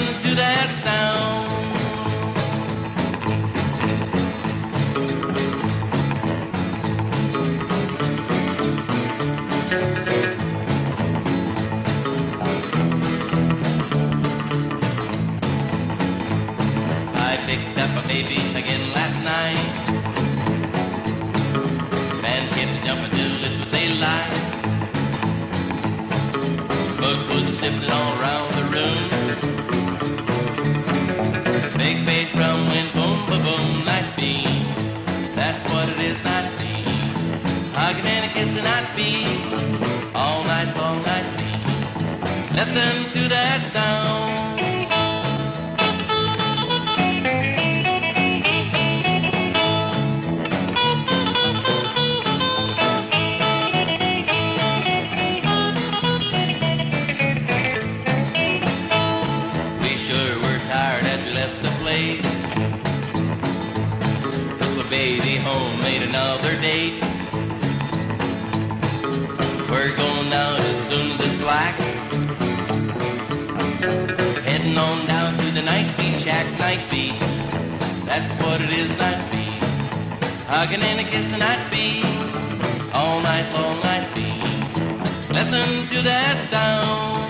to that sound. I picked up a baby again last night. Man kept jumping till it was daylight. Bug was sifting all around the room. Big bass drum went boom, boom, boom, night beam. That's what it is, night beam. Hugging and a kissing, night beam. All night long, night beam. Listen to that sound. Took the baby home, made another date. We're going out as soon as it's black. Heading on down to the night beat shack, night beat. That's what it is, night beat. Hugging and a kissing, night beat. All night long, night beat. Listen to that sound.